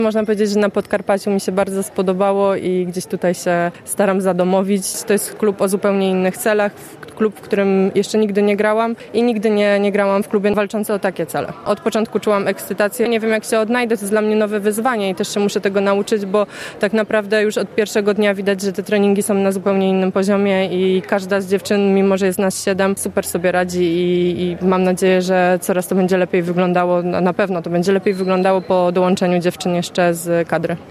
Można powiedzieć, że na Podkarpaciu mi się bardzo spodobało i gdzieś tutaj się staram zadomowić. To jest klub o zupełnie innych celach, klub, w którym jeszcze nigdy nie grałam i nigdy nie grałam w klubie walczący o takie cele. Od początku czułam ekscytację. Nie wiem, jak się odnajdę, to jest dla mnie nowe wyzwanie i też się muszę tego nauczyć, bo tak naprawdę już od pierwszego dnia widać, że te treningi są na zupełnie innym poziomie i każda z dziewczyn, mimo że jest nas 7, super sobie radzi i mam nadzieję, że coraz to będzie lepiej wyglądało. Na pewno to będzie lepiej wyglądało po dołączeniu dziewczyn jeszcze z kadry.